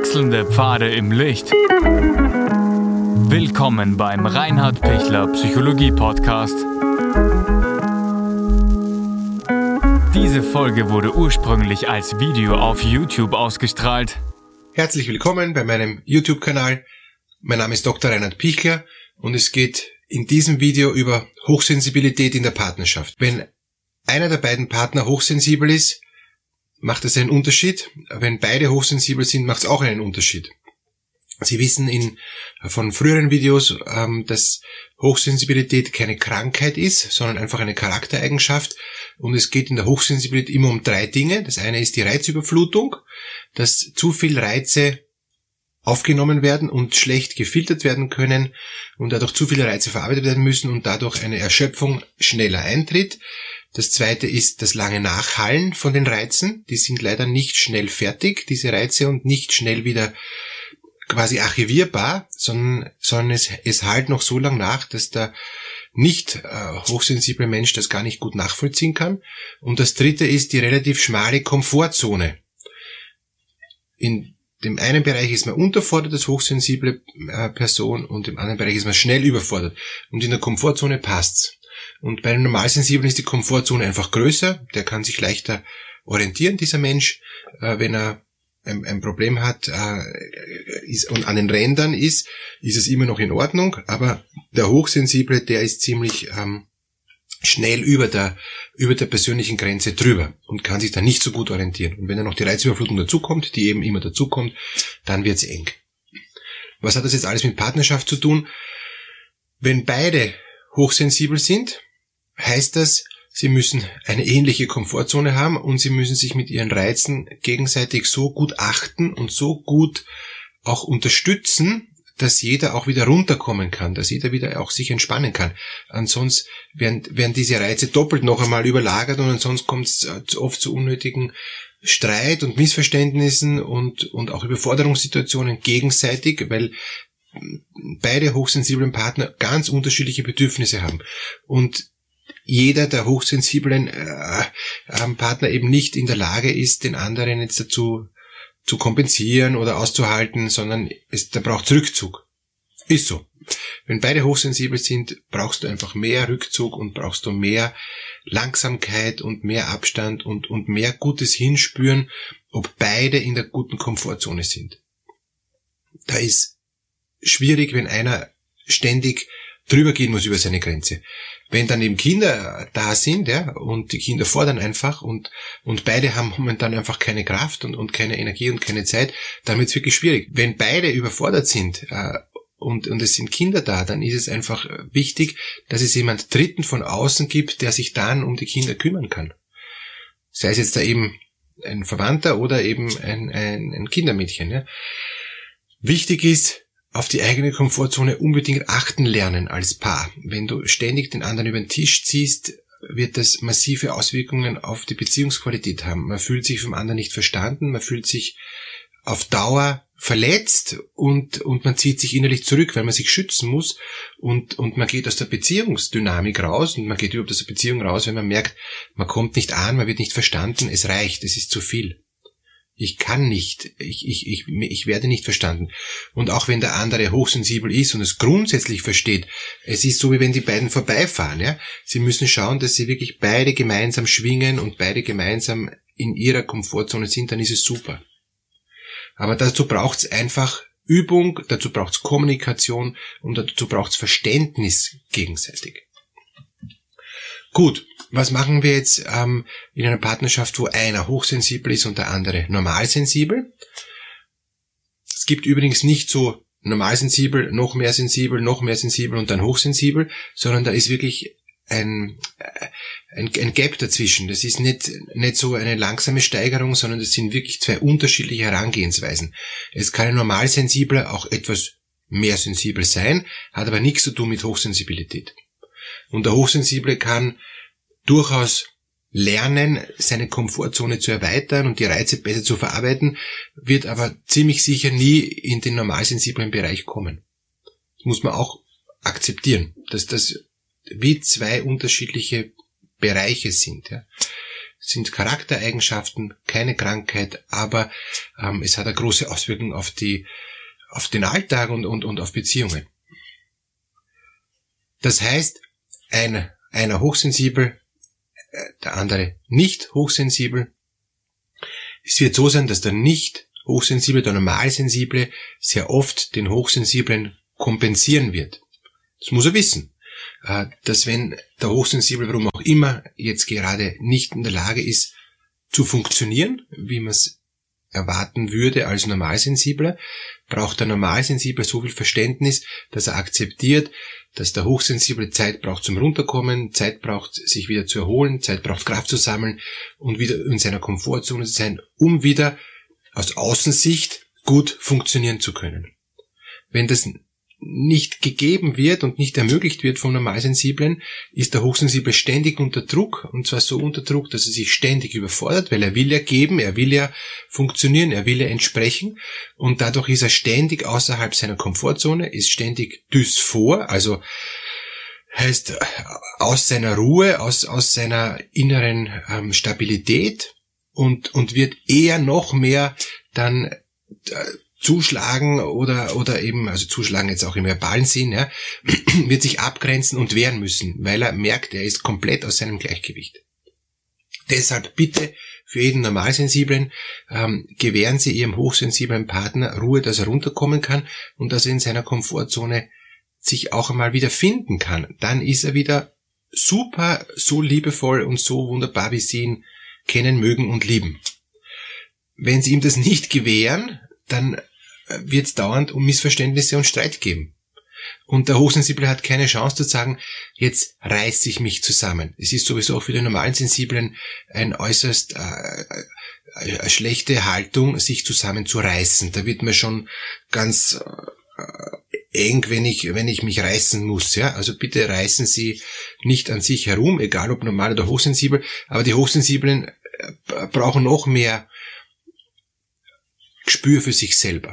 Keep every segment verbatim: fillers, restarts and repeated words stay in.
Wechselnde Pfade im Licht. Willkommen beim Reinhard Pichler Psychologie Podcast. Diese Folge wurde ursprünglich als Video auf YouTube ausgestrahlt. Herzlich willkommen bei meinem YouTube-Kanal. Mein Name ist Doktor Reinhard Pichler und es geht in diesem Video über Hochsensibilität in der Partnerschaft. Wenn einer der beiden Partner hochsensibel ist, macht es einen Unterschied. Wenn beide hochsensibel sind, macht es auch einen Unterschied. Sie wissen in, von früheren Videos, ähm, dass Hochsensibilität keine Krankheit ist, sondern einfach eine Charaktereigenschaft. Und es geht in der Hochsensibilität immer um drei Dinge. Das eine ist die Reizüberflutung, dass zu viel Reize aufgenommen werden und schlecht gefiltert werden können und dadurch zu viele Reize verarbeitet werden müssen und dadurch eine Erschöpfung schneller eintritt. Das zweite ist das lange Nachhallen von den Reizen. Die sind leider nicht schnell fertig, diese Reize, und nicht schnell wieder quasi archivierbar, sondern, sondern es, es halt noch so lang nach, dass der nicht äh, hochsensible Mensch das gar nicht gut nachvollziehen kann. Und das dritte ist die relativ schmale Komfortzone. In dem einen Bereich ist man unterfordert als hochsensible äh, Person und im anderen Bereich ist man schnell überfordert. Und in der Komfortzone passt's. Und bei einem Normalsensiblen ist die Komfortzone einfach größer, der kann sich leichter orientieren, dieser Mensch, äh, wenn er ein, ein Problem hat äh, ist, und an den Rändern ist, ist es immer noch in Ordnung, aber der Hochsensible, der ist ziemlich ähm, schnell über der über der persönlichen Grenze drüber und kann sich da nicht so gut orientieren. Und wenn dann noch die Reizüberflutung dazukommt, die eben immer dazukommt, dann wird's eng. Was hat das jetzt alles mit Partnerschaft zu tun? Wenn beide hochsensibel sind, heißt das, sie müssen eine ähnliche Komfortzone haben und sie müssen sich mit ihren Reizen gegenseitig so gut achten und so gut auch unterstützen, dass jeder auch wieder runterkommen kann, dass jeder wieder auch sich entspannen kann. Ansonsten werden, werden diese Reize doppelt noch einmal überlagert und ansonsten kommt es oft zu unnötigen Streit und Missverständnissen und, und auch Überforderungssituationen gegenseitig, weil beide hochsensiblen Partner ganz unterschiedliche Bedürfnisse haben und jeder der hochsensiblen äh, äh, Partner eben nicht in der Lage ist, den anderen jetzt dazu zu kompensieren oder auszuhalten, sondern es, da braucht Rückzug. Ist so. Wenn beide hochsensibel sind, brauchst du einfach mehr Rückzug und brauchst du mehr Langsamkeit und mehr Abstand und, und mehr gutes Hinspüren, ob beide in der guten Komfortzone sind. Da ist schwierig, wenn einer ständig drüber gehen muss über seine Grenze. Wenn dann eben Kinder da sind, ja, und die Kinder fordern einfach und und beide haben momentan einfach keine Kraft und und keine Energie und keine Zeit, dann wird's wirklich schwierig. Wenn beide überfordert sind äh, und und es sind Kinder da, dann ist es einfach wichtig, dass es jemand Dritten von außen gibt, der sich dann um die Kinder kümmern kann. Sei es jetzt da eben ein Verwandter oder eben ein ein, ein Kindermädchen. Ja. Wichtig ist, auf die eigene Komfortzone unbedingt achten lernen als Paar. Wenn du ständig den anderen über den Tisch ziehst, wird das massive Auswirkungen auf die Beziehungsqualität haben. Man fühlt sich vom anderen nicht verstanden, man fühlt sich auf Dauer verletzt und und man zieht sich innerlich zurück, weil man sich schützen muss und und man geht aus der Beziehungsdynamik raus und man geht überhaupt aus der Beziehung raus, wenn man merkt, man kommt nicht an, man wird nicht verstanden, es reicht, es ist zu viel. Ich kann nicht, ich, ich, ich, ich werde nicht verstanden. Und auch wenn der andere hochsensibel ist und es grundsätzlich versteht, es ist so, wie wenn die beiden vorbeifahren, ja. Sie müssen schauen, dass sie wirklich beide gemeinsam schwingen und beide gemeinsam in ihrer Komfortzone sind, dann ist es super. Aber dazu braucht's einfach Übung, dazu braucht's Kommunikation und dazu braucht's Verständnis gegenseitig. Gut. Was machen wir jetzt ähm, in einer Partnerschaft, wo einer hochsensibel ist und der andere normalsensibel? Es gibt übrigens nicht so normalsensibel, noch mehr sensibel, noch mehr sensibel und dann hochsensibel, sondern da ist wirklich ein, ein, ein Gap dazwischen. Das ist nicht, nicht so eine langsame Steigerung, sondern das sind wirklich zwei unterschiedliche Herangehensweisen. Es kann ein Normalsensibler auch etwas mehr sensibel sein, hat aber nichts zu tun mit Hochsensibilität. Und der Hochsensible kann durchaus lernen, seine Komfortzone zu erweitern und die Reize besser zu verarbeiten, wird aber ziemlich sicher nie in den normalsensiblen Bereich kommen. Das muss man auch akzeptieren, dass das wie zwei unterschiedliche Bereiche sind. Ja. sind Charaktereigenschaften, keine Krankheit, aber ähm, es hat eine große Auswirkung auf die, auf den Alltag und, und, und auf Beziehungen. Das heißt, ein, einer hochsensibel, der andere nicht hochsensibel. Es wird so sein, dass der nicht hochsensible, der normalsensible sehr oft den hochsensiblen kompensieren wird. Das muss er wissen, dass wenn der hochsensible, warum auch immer, jetzt gerade nicht in der Lage ist zu funktionieren, wie man es erwarten würde als Normalsensibler, braucht der Normalsensible so viel Verständnis, dass er akzeptiert, dass der Hochsensible Zeit braucht zum Runterkommen, Zeit braucht, sich wieder zu erholen, Zeit braucht, Kraft zu sammeln und wieder in seiner Komfortzone zu sein, um wieder aus Außensicht gut funktionieren zu können. Wenn das nicht gegeben wird und nicht ermöglicht wird vom Normalsensiblen, ist der Hochsensible ständig unter Druck, und zwar so unter Druck, dass er sich ständig überfordert, weil er will ja geben, er will ja funktionieren, er will ja entsprechen, und dadurch ist er ständig außerhalb seiner Komfortzone, ist ständig dysphor, also heißt aus seiner Ruhe, aus, aus seiner inneren ähm, Stabilität, und, und wird eher noch mehr dann äh, zuschlagen oder oder eben, also zuschlagen jetzt auch im verbalen Sinn, ja, wird sich abgrenzen und wehren müssen, weil er merkt, er ist komplett aus seinem Gleichgewicht. Deshalb bitte für jeden Normalsensiblen, ähm, gewähren Sie Ihrem hochsensiblen Partner Ruhe, dass er runterkommen kann und dass er in seiner Komfortzone sich auch einmal wieder finden kann. Dann ist er wieder super, so liebevoll und so wunderbar, wie Sie ihn kennen, mögen und lieben. Wenn Sie ihm das nicht gewähren, dann wird es dauernd um Missverständnisse und Streit geben. Und der Hochsensible hat keine Chance zu sagen, jetzt reiße ich mich zusammen. Es ist sowieso auch für den normalen Sensiblen ein äußerst äh, eine schlechte Haltung, sich zusammenzureißen. Da wird mir schon ganz äh, eng, wenn ich wenn ich mich reißen muss. Ja, also bitte reißen Sie nicht an sich herum, egal ob normal oder hochsensibel. Aber die Hochsensiblen äh, brauchen noch mehr Gespür für sich selber.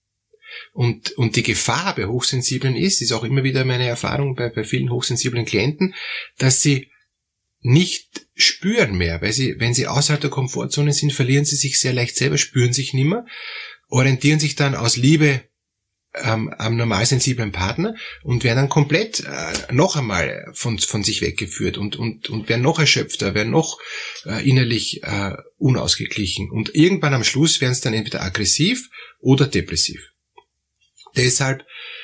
Und, und die Gefahr bei Hochsensiblen ist, ist auch immer wieder meine Erfahrung bei, bei vielen hochsensiblen Klienten, dass sie nicht spüren mehr, weil sie, wenn sie außerhalb der Komfortzone sind, verlieren sie sich sehr leicht selber, spüren sich nimmer, orientieren sich dann aus Liebe ähm, am normalsensiblen Partner und werden dann komplett äh, noch einmal von, von sich weggeführt und, und, und werden noch erschöpfter, werden noch äh, innerlich äh, unausgeglichen. Und irgendwann am Schluss werden es dann entweder aggressiv oder depressiv. Deshalb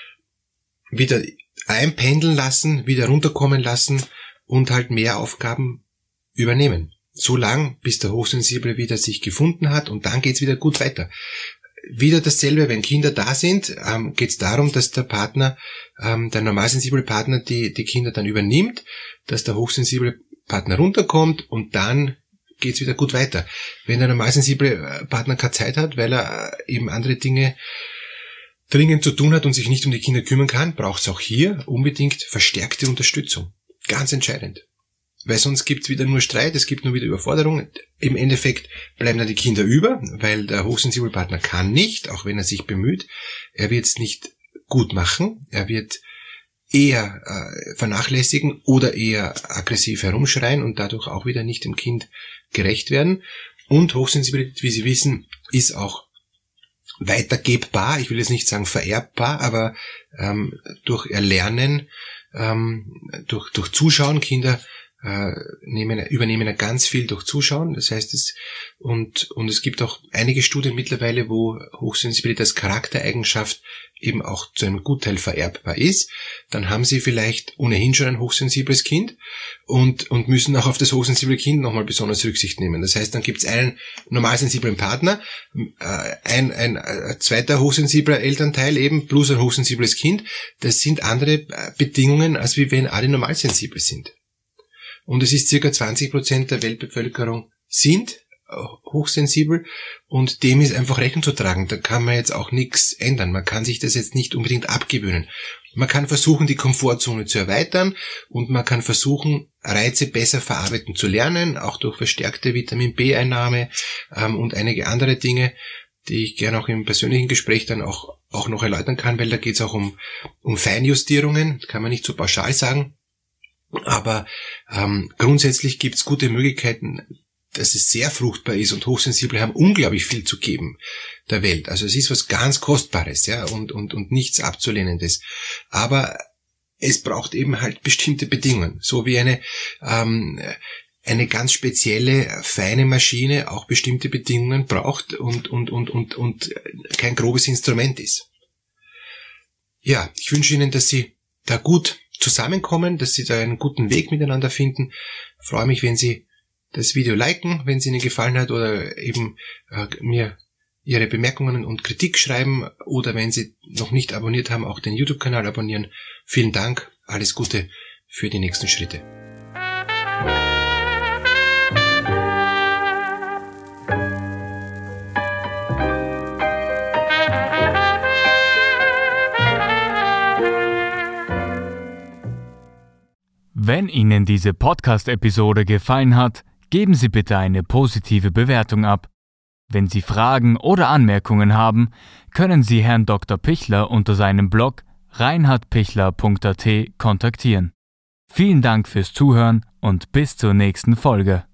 wieder einpendeln lassen, wieder runterkommen lassen und halt mehr Aufgaben übernehmen. So lang, bis der Hochsensible wieder sich gefunden hat, und dann geht's wieder gut weiter. Wieder dasselbe, wenn Kinder da sind, ähm, geht's darum, dass der Partner, ähm, der normalsensible Partner die, die Kinder dann übernimmt, dass der hochsensible Partner runterkommt, und dann geht's wieder gut weiter. Wenn der normalsensible Partner keine Zeit hat, weil er eben andere Dinge dringend zu tun hat und sich nicht um die Kinder kümmern kann, braucht es auch hier unbedingt verstärkte Unterstützung. Ganz entscheidend. Weil sonst gibt es wieder nur Streit, es gibt nur wieder Überforderung. Im Endeffekt bleiben dann die Kinder über, weil der hochsensible Partner kann nicht, auch wenn er sich bemüht. Er wird es nicht gut machen, er wird eher äh, vernachlässigen oder eher aggressiv herumschreien und dadurch auch wieder nicht dem Kind gerecht werden. Und Hochsensibilität, wie Sie wissen, ist auch weitergebbar, ich will jetzt nicht sagen vererbbar, aber ähm, durch Erlernen, ähm, durch, durch Zuschauen, Kinder äh, nehmen, übernehmen ja ganz viel durch Zuschauen, das heißt es, und, und es gibt auch einige Studien mittlerweile, wo Hochsensibilität als Charaktereigenschaft eben auch zu einem Gutteil vererbbar ist. Dann haben Sie vielleicht ohnehin schon ein hochsensibles Kind und, und müssen auch auf das hochsensible Kind nochmal besonders Rücksicht nehmen. Das heißt, dann gibt es einen normalsensiblen Partner, äh, ein, ein, ein zweiter hochsensibler Elternteil eben plus ein hochsensibles Kind. Das sind andere Bedingungen, als wie wenn alle normalsensibel sind. Und es ist circa zwanzig Prozent der Weltbevölkerung sind hochsensibel, und dem ist einfach Rechnung zu tragen. Da kann man jetzt auch nichts ändern. Man kann sich das jetzt nicht unbedingt abgewöhnen. Man kann versuchen, die Komfortzone zu erweitern, und man kann versuchen, Reize besser verarbeiten zu lernen, auch durch verstärkte Vitamin B-Einnahme ähm, und einige andere Dinge, die ich gerne auch im persönlichen Gespräch dann auch, auch noch erläutern kann, weil da geht es auch um, um Feinjustierungen, das kann man nicht so pauschal sagen. Aber ähm, grundsätzlich gibt es gute Möglichkeiten, dass es sehr fruchtbar ist und Hochsensible haben unglaublich viel zu geben der Welt. Also es ist was ganz Kostbares, ja, und, und, und nichts Abzulehnendes. Aber es braucht eben halt bestimmte Bedingungen, so wie eine, ähm, eine ganz spezielle, feine Maschine auch bestimmte Bedingungen braucht und, und, und, und, und kein grobes Instrument ist. Ja, ich wünsche Ihnen, dass Sie da gut zusammenkommen, dass Sie da einen guten Weg miteinander finden. Ich freue mich, wenn Sie das Video liken, wenn es Ihnen gefallen hat, oder eben äh, mir Ihre Bemerkungen und Kritik schreiben, oder wenn Sie noch nicht abonniert haben, auch den YouTube-Kanal abonnieren. Vielen Dank, alles Gute für die nächsten Schritte. Wenn Ihnen diese Podcast-Episode gefallen hat, geben Sie bitte eine positive Bewertung ab. Wenn Sie Fragen oder Anmerkungen haben, können Sie Herrn Doktor Pichler unter seinem Blog reinhard pichler punkt a t kontaktieren. Vielen Dank fürs Zuhören und bis zur nächsten Folge.